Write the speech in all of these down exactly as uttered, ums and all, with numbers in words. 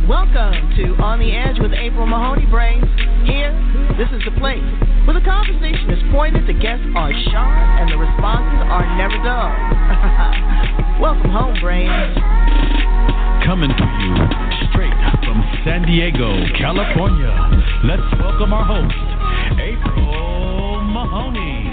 Welcome to On the Edge with April Mahoney Brains. Here, this is the place where the conversation is pointed, the guests are sharp, and the responses are never dull. Welcome home, Brains. Coming to you straight from San Diego, California. Let's welcome our host, April Mahoney.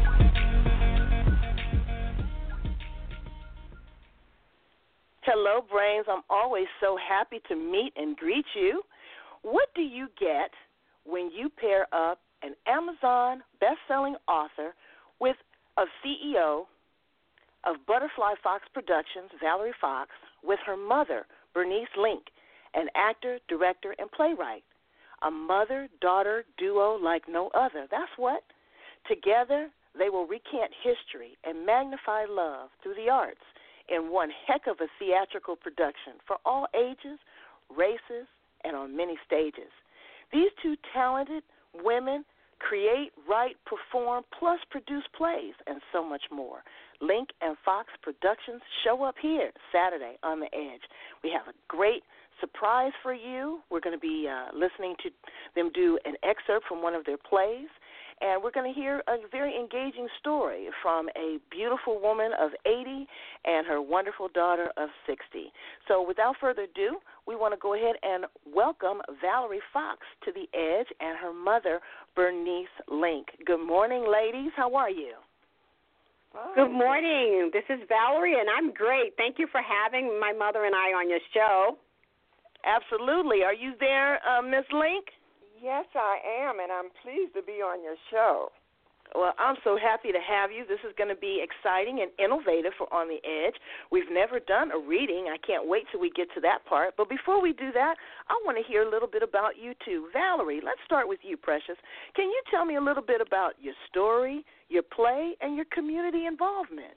Hello, Brains. I'm always so happy to meet and greet you. What do you get when you pair up an Amazon best-selling author with a C E O of Butterfly Fox Productions, Valerie Fox, with her mother, Bernice Link, an actor, director, and playwright? A mother-daughter duo like no other. That's what. Together, they will recant history and magnify love through the arts in one heck of a theatrical production for all ages, races, and on many stages. These two talented women create, write, perform, plus produce plays, and so much more. Link and Fox Productions show up here Saturday on the Edge. We have a great surprise for you. We're going to be uh, listening to them do an excerpt from one of their plays, and we're going to hear a very engaging story from a beautiful woman of eighty and her wonderful daughter of sixty. So without further ado, we want to go ahead and welcome Valerie Fox to the Edge and her mother, Bernice Link. Good morning, ladies. How are you? Good morning. This is Valerie, and I'm great. Thank you for having my mother and I on your show. Absolutely. Are you there, uh, Miss Link? Yes, I am, and I'm pleased to be on your show. Well, I'm so happy to have you. This is going to be exciting and innovative for On the Edge. We've never done a reading. I can't wait till we get to that part. But before we do that, I want to hear a little bit about you, too. Valerie, let's start with you, Precious. Can you tell me a little bit about your story, your play, and your community involvement?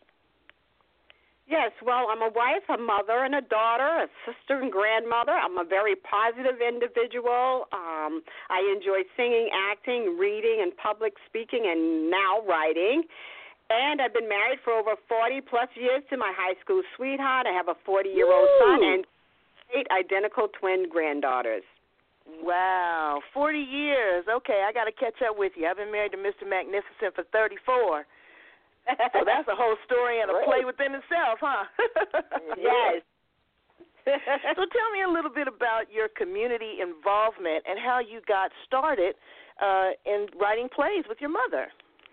Yes, well, I'm a wife, a mother, and a daughter, a sister and grandmother. I'm a very positive individual. Um, I enjoy singing, acting, reading, and public speaking, and now writing. And I've been married for over forty-plus years to my high school sweetheart. I have a forty-year-old son and eight identical twin granddaughters. Wow, forty years. Okay, I got to catch up with you. I've been married to Mister Magnificent for thirty-four. So that's a whole story and a play within itself, huh? Yes. So tell me a little bit about your community involvement and how you got started uh, in writing plays with your mother.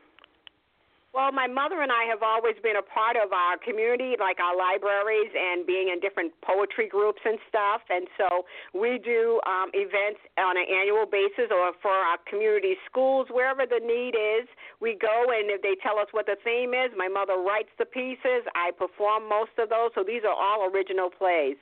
Well, my mother and I have always been a part of our community, like our libraries and being in different poetry groups and stuff. And so we do um, events on an annual basis or for our community schools, wherever the need is. We go, and if they tell us what the theme is, my mother writes the pieces. I perform most of those. So these are all original plays.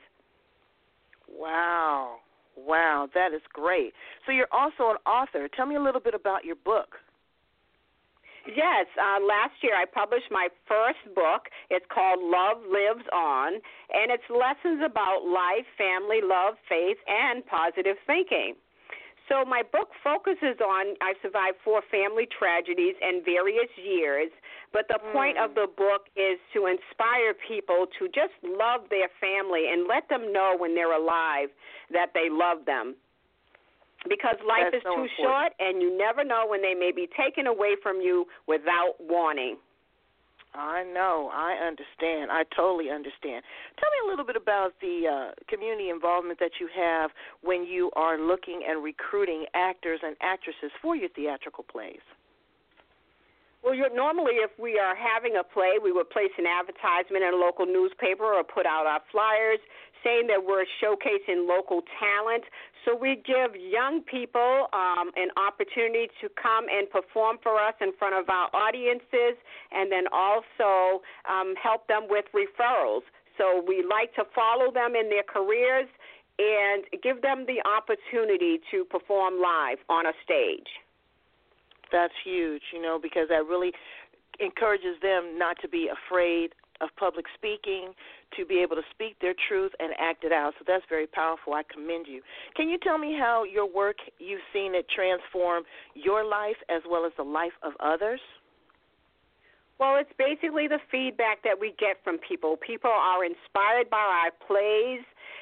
Wow. Wow, that is great. So you're also an author. Tell me a little bit about your book. Yes, uh, last year I published my first book. It's called Love Lives On, and it's lessons about life, family, love, faith, and positive thinking. So my book focuses on, I survived four family tragedies in various years, but the mm. point of the book is to inspire people to just love their family and let them know when they're alive that they love them. Because life That's is so too important. short, and you never know when they may be taken away from you without warning. I know. I understand. I totally understand. Tell me a little bit about the uh, community involvement that you have when you are looking and recruiting actors and actresses for your theatrical plays. Well, you're, normally if we are having a play, we would place an advertisement in a local newspaper or put out our flyers saying that we're showcasing local talent. So we give young people um, an opportunity to come and perform for us in front of our audiences, and then also um, help them with referrals. So we like to follow them in their careers and give them the opportunity to perform live on a stage. That's huge, you know, because that really encourages them not to be afraid of public speaking, to be able to speak their truth and act it out. So that's very powerful. I commend you. Can you tell me how your work, you've seen it transform your life as well as the life of others? Well, it's basically the feedback that we get from people. People are inspired by our plays,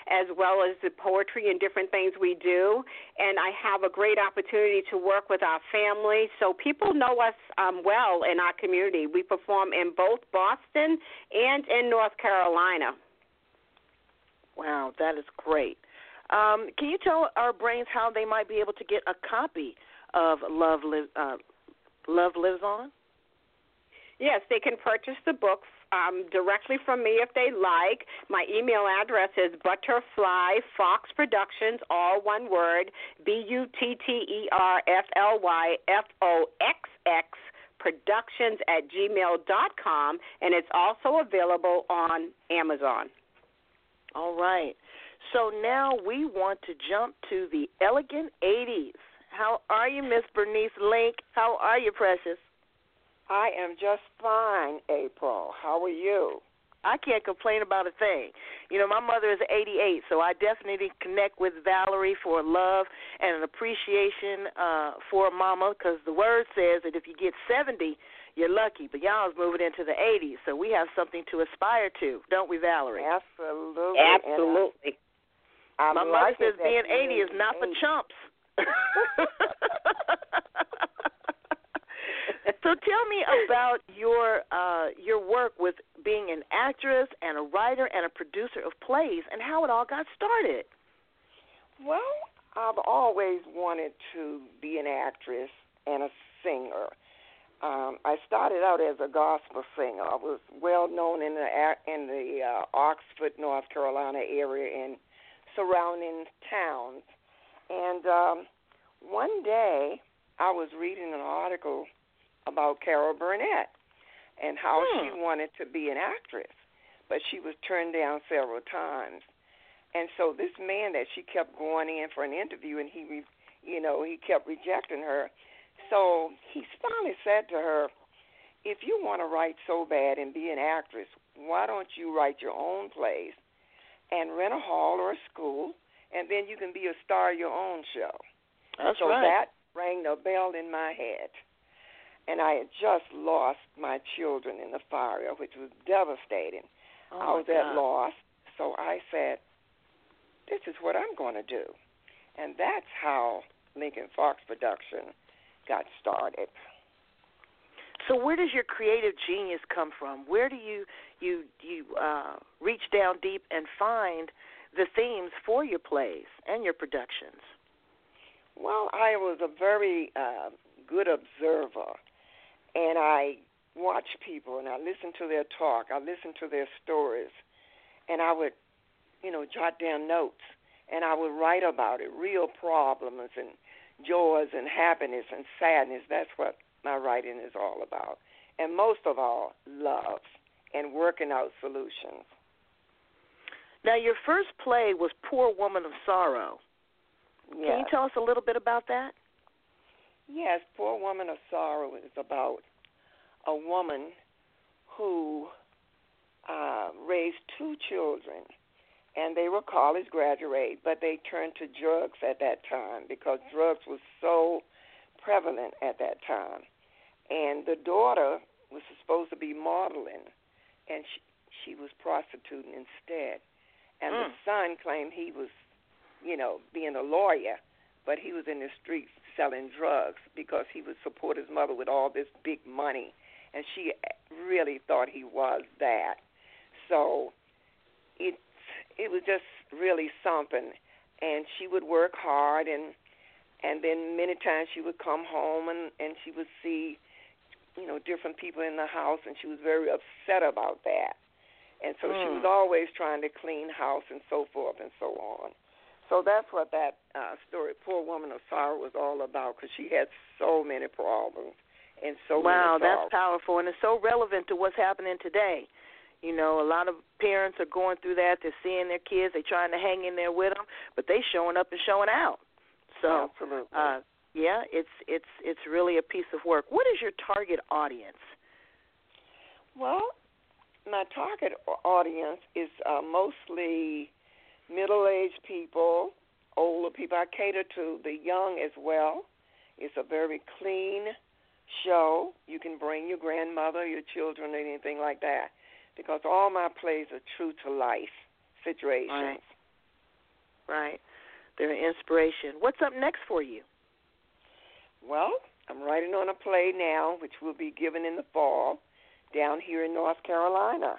as well as the poetry and different things we do. And I have a great opportunity to work with our family. So people know us um, well in our community. We perform in both Boston and in North Carolina. Wow, that is great. Um, can you tell our brains how they might be able to get a copy of Love, Live, uh, Love Lives On? Yes, they can purchase the book um, directly from me if they like. My email address is Butterfly Fox Productions, all one word, B U T T E R F L Y F O X X Productions at gmail dot com, and it's also available on Amazon. All right. So now we want to jump to the elegant eighties. How are you, Miss Bernice Link? How are you, precious? I am just fine, April. How are you? I can't complain about a thing. You know, my mother is eighty-eight, so I definitely connect with Valerie for love and an appreciation uh, for Mama, because the word says that if you get seventy, you're lucky. But y'all is moving into the eighties, so we have something to aspire to, don't we, Valerie? Absolutely. Absolutely. I, My mother says being eighty is not for chumps. So tell me about your uh, your work with being an actress and a writer and a producer of plays and how it all got started. Well, I've always wanted to be an actress and a singer. Um, I started out as a gospel singer. I was well known in the in the uh, Oxford, North Carolina area and surrounding towns. And um, one day I was reading an article about Carol Burnett and how hmm. she wanted to be an actress, but she was turned down several times. And so this man that she kept going in for an interview, and he, re, you know, he kept rejecting her. So he finally said to her, if you want to write so bad and be an actress, why don't you write your own plays and rent a hall or a school, and then you can be a star of your own show. That's so right. that rang a bell in my head. And I had just lost my children in the fire, which was devastating. Oh I was my at God. loss, so I said, this is what I'm going to do. And that's how Lincoln Fox Production got started. So where does your creative genius come from? Where do you you you uh, reach down deep and find the themes for your plays and your productions? Well, I was a very uh, good observer, and I watched people, and I listened to their talk. I listened to their stories, and I would, you know, jot down notes, and I would write about it, real problems and joys and happiness and sadness. That's what my writing is all about. And most of all, love and working out solutions. Now, your first play was Poor Woman of Sorrow. Yes. Can you tell us a little bit about that? Yes, Poor Woman of Sorrow is about a woman who uh, raised two children, and they were college graduates, but they turned to drugs at that time because drugs was so prevalent at that time. And the daughter was supposed to be modeling, and she, she was prostituting instead. And mm. the son claimed he was, you know, being a lawyer, but he was in the streets selling drugs because he would support his mother with all this big money, and she really thought he was that. So it it was just really something, and she would work hard, and and then many times she would come home and, and she would see, you know, different people in the house, and she was very upset about that. And so mm. she was always trying to clean house and so forth and so on. So that's what that uh, story, Poor Woman of Sorrow, was all about, because she had so many problems and so wow, many that's sorrows. powerful, and it's so relevant to what's happening today. You know, a lot of parents are going through that. They're seeing their kids. They're trying to hang in there with them, but they showing up and showing out. So, absolutely. Uh, yeah, it's it's it's really a piece of work. What is your target audience? Well, my target audience is uh, mostly middle-aged people, older people. I cater to the young as well. It's a very clean show. You can bring your grandmother, your children, anything like that, because all my plays are true-to-life situations. Right. right. They're an inspiration. What's up next for you? Well, I'm writing on a play now, which will be given in the fall down here in North Carolina.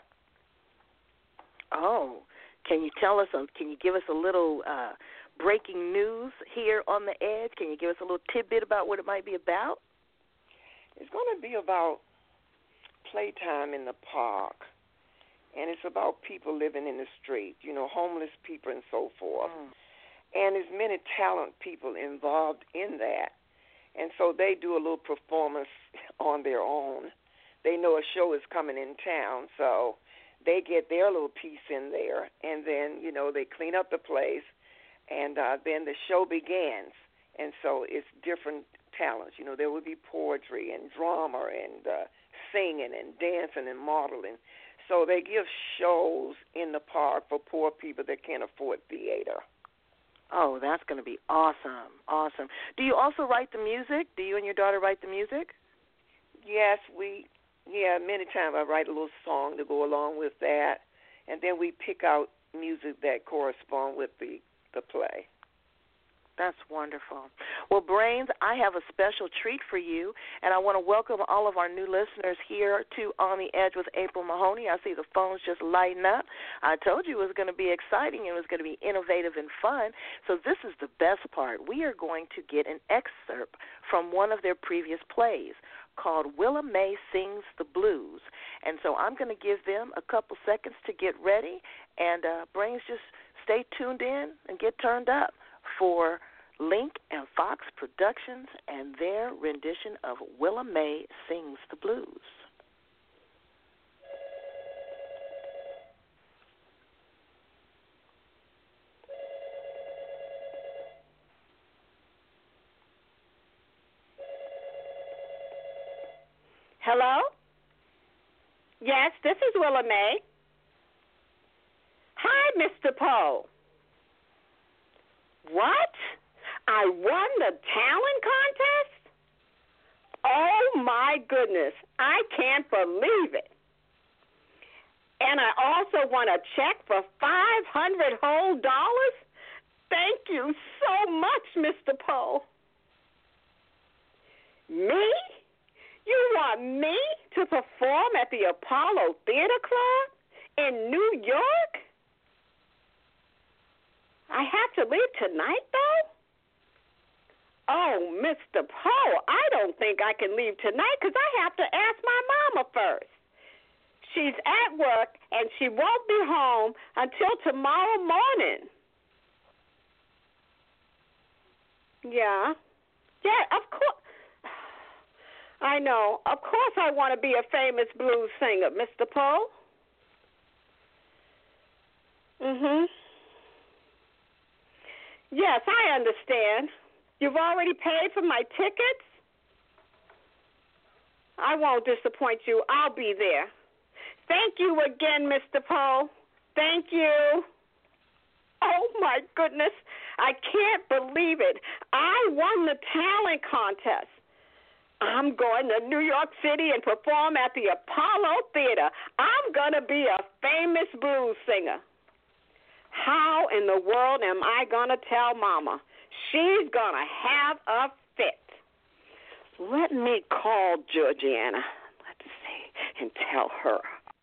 Oh, can you tell us, a, can you give us a little uh, breaking news here on the edge? Can you give us a little tidbit about what it might be about? It's going to be about playtime in the park, and it's about people living in the street, you know, homeless people and so forth. Mm. And there's many talent people involved in that. And so they do a little performance on their own. They know a show is coming in town, so they get their little piece in there, and then, you know, they clean up the place, and uh, then the show begins. And so it's different talents. You know, there will be poetry and drama and uh, singing and dancing and modeling. So they give shows in the park for poor people that can't afford theater. Oh, that's going to be awesome, awesome. Do you also write the music? Do you and your daughter write the music? Yes, we, yeah, many times I write a little song to go along with that, and then we pick out music that correspond with the, the play. That's wonderful. Well, Brains, I have a special treat for you, and I want to welcome all of our new listeners here to On the Edge with April Mahoney. I see the phones just lighting up. I told you it was going to be exciting. It was going to be innovative and fun. So this is the best part. We are going to get an excerpt from one of their previous plays called Willa May Sings the Blues. And so I'm going to give them a couple seconds to get ready, and uh, Brains, just stay tuned in and get turned up for Link and Fox Productions and their rendition of Willa May Sings the Blues. Hello? Yes, this is Willa May. Hi, Mister Poe. What? I won the talent contest? Oh, my goodness. I can't believe it. And I also won a check for five hundred whole dollars? Thank you so much, Mister Poe. Me? You want me to perform at the Apollo Theater Club in New York? I have to leave tonight, though? Oh, Mister Poe, I don't think I can leave tonight because I have to ask my mama first. She's at work, and she won't be home until tomorrow morning. Yeah. Yeah, of course. I know. Of course I want to be a famous blues singer, Mister Poe. Mm-hmm. Yes, I understand. You've already paid for my tickets? I won't disappoint you. I'll be there. Thank you again, Mister Poe. Thank you. Oh, my goodness. I can't believe it. I won the talent contest. I'm going to New York City and perform at the Apollo Theater. I'm going to be a famous blues singer. How in the world am I going to tell Mama? She's going to have a fit. Let me call Georgiana, let's see, and tell her.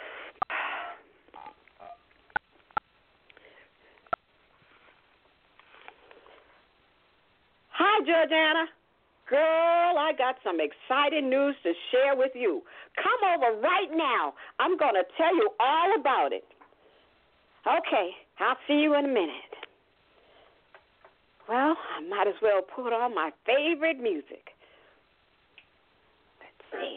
Hi, Georgiana. Girl, I got some exciting news to share with you. Come over right now. I'm going to tell you all about it. Okay, I'll see you in a minute. Well, I might as well put on my favorite music. Let's see.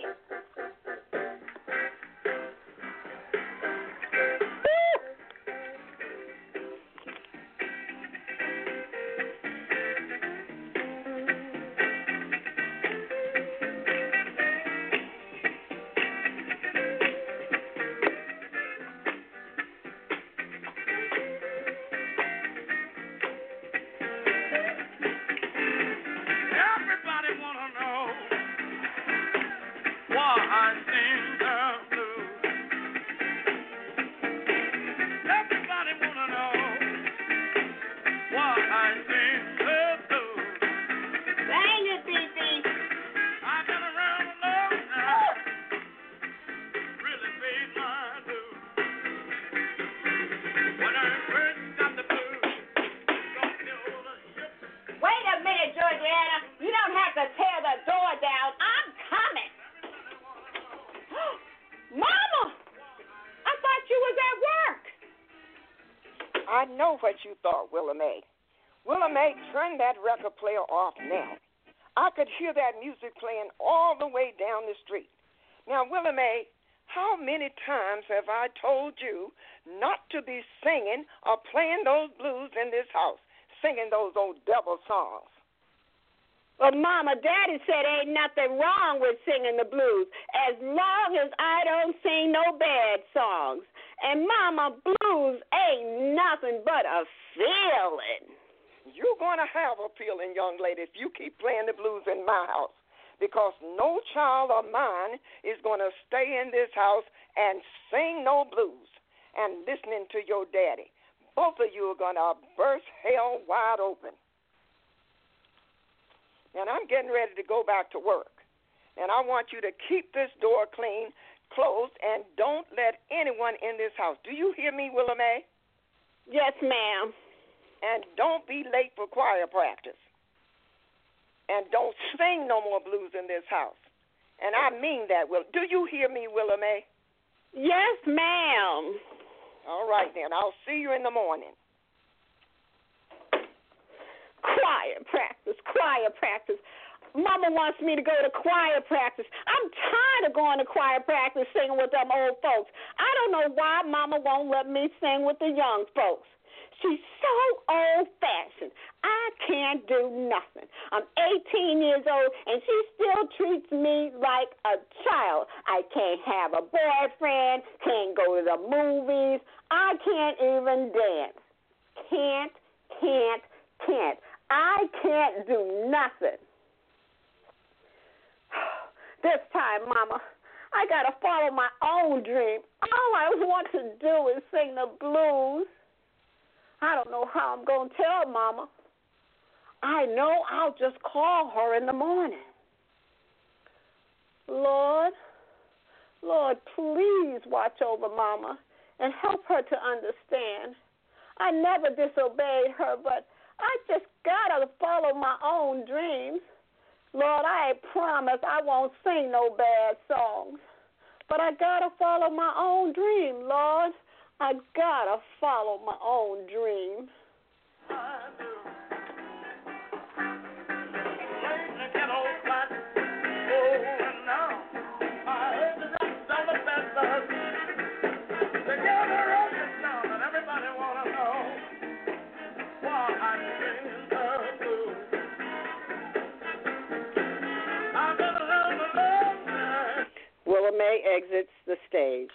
Everybody wants I know what you thought, Willa Mae. Willa Mae, turn that record player off now. I could hear that music playing all the way down the street. Now, Willa Mae, how many times have I told you not to be singing or playing those blues in this house, singing those old devil songs? Well, Mama, Daddy said ain't nothing wrong with singing the blues as long as I don't sing no bad songs. And, Mama, blues ain't nothing but a feeling. You're going to have a feeling, young lady, if you keep playing the blues in my house, because no child of mine is going to stay in this house and sing no blues and listening to your daddy. Both of you are going to burst hell wide open. And I'm getting ready to go back to work. And I want you to keep this door clean, closed, and don't let anyone in this house. Do you hear me, Willa Mae? Yes, ma'am. And don't be late for choir practice. And don't sing no more blues in this house. And I mean that, Will. Do you hear me, Willa Mae? Yes, ma'am. All right, then. I'll see you in the morning. Choir practice, choir practice. Mama wants me to go to choir practice. I'm tired of going to choir practice singing with them old folks. I don't know why Mama won't let me sing with the young folks. She's so old-fashioned. I can't do nothing. I'm eighteen years old, and she still treats me like a child. I can't have a boyfriend, can't go to the movies. I can't even dance. Can't, can't, can't. I can't do nothing. This time, Mama, I got to follow my own dream. All I want to do is sing the blues. I don't know how I'm going to tell Mama. I know I'll just call her in the morning. Lord, Lord, please watch over Mama and help her to understand. I never disobeyed her, but I just got to follow my own dreams. Lord, I promise I won't sing no bad songs, but I got to follow my own dream, Lord. I got to follow my own dream. I do. Willa Mae exits the stage.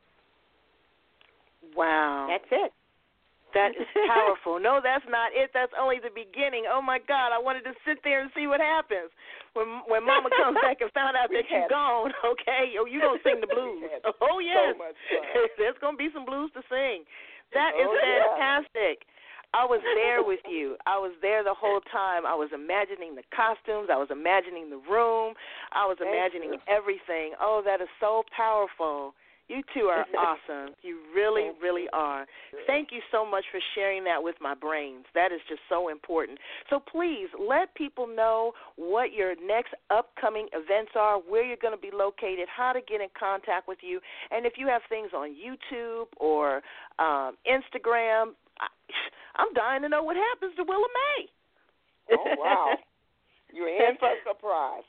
Wow. That's it. That is powerful. No, that's not it. That's only the beginning. Oh, my God. I wanted to sit there and see what happens. When when Mama comes back and found out that you're gone, okay, oh, you're going to sing the blues. Oh, yes. So much fun. There's going to be some blues to sing. That is oh, fantastic. Yeah. I was there with you. I was there the whole time. I was imagining the costumes. I was imagining the room. I was Thank imagining you. everything. Oh, that is so powerful. You two are awesome. You really, really are. Thank you so much for sharing that with my brains. That is just so important. So please let people know what your next upcoming events are, where you're going to be located, how to get in contact with you, and if you have things on YouTube or um, Instagram. I, I'm dying to know what happens to Willa Mae. Oh, wow. You're in for a surprise.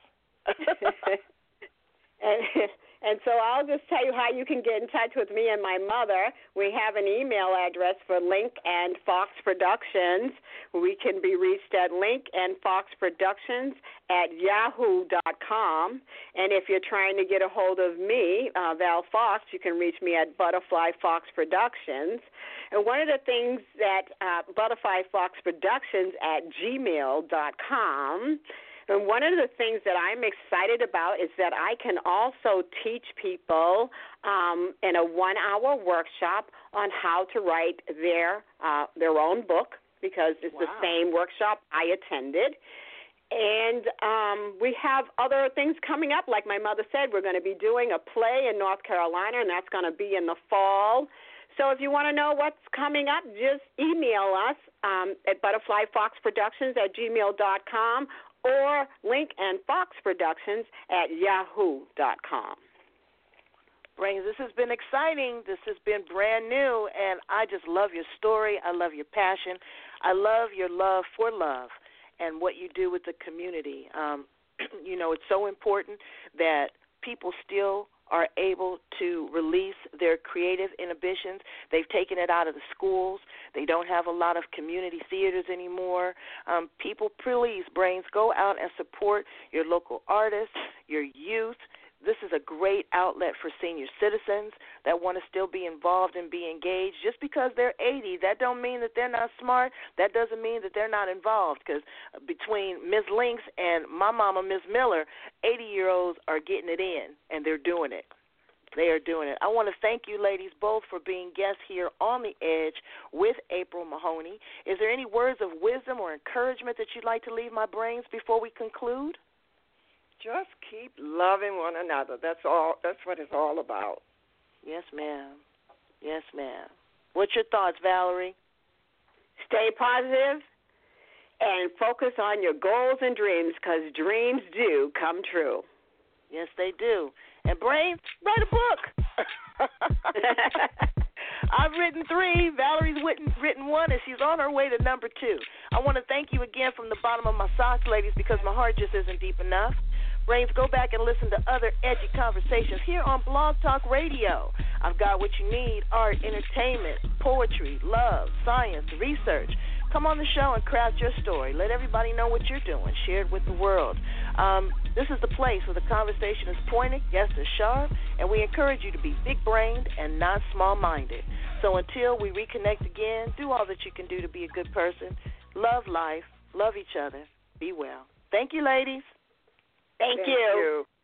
and, and so I'll just tell you how you can get in touch with me and my mother. We have an email address for Link and Fox Productions. We can be reached at Link and Fox Productions at yahoo dot com. And if you're trying to get a hold of me, uh, Val Fox, you can reach me at Butterfly Fox Productions. And one of the things that uh, Butterfly Fox Productions at gmail dot com. And one of the things that I'm excited about is that I can also teach people um, in a one-hour workshop on how to write their uh, their own book, because it's Wow. the same workshop I attended. And um, we have other things coming up. Like my mother said, we're going to be doing a play in North Carolina, and that's going to be in the fall. So if you want to know what's coming up, just email us um, at Butterfly Fox Productions at gmail dot com or Link and Fox Productions at yahoo dot com. Brains, this has been exciting. This has been brand new, and I just love your story. I love your passion. I love your love for love and what you do with the community. Um, you know, it's so important that people still are able to release their creative inhibitions. They've taken it out of the schools. They don't have a lot of community theaters anymore. Um, people, please, Brains, go out and support your local artists, your youth. This is a great outlet for senior citizens that want to still be involved and be engaged. Just because they're eighty, that don't mean that they're not smart. That doesn't mean that they're not involved, because between Miz Links and my mama, Miz Miller, eighty-year-olds are getting it in, and they're doing it. They are doing it. I want to thank you ladies both for being guests here on The Edge with April Mahoney. Is there any words of wisdom or encouragement that you'd like to leave my brains before we conclude? Just keep loving one another. That's all. That's what it's all about. Yes, ma'am. Yes, ma'am. What's your thoughts, Valerie? Stay positive and focus on your goals and dreams, because dreams do come true. Yes, they do. And Brains, write a book. I've written three. Valerie's written, written one, and she's on her way to number two. I want to thank you again from the bottom of my socks, ladies, because my heart just isn't deep enough. Brains, go back and listen to other edgy conversations here on Blog Talk Radio. I've got what you need: art, entertainment, poetry, love, science, research. Come on the show and craft your story. Let everybody know what you're doing. Share it with the world. Um, this is the place where the conversation is pointed, guests are sharp, and we encourage you to be big-brained and not small-minded. So until we reconnect again, do all that you can do to be a good person. Love life. Love each other. Be well. Thank you, ladies. Thank, Thank you. you.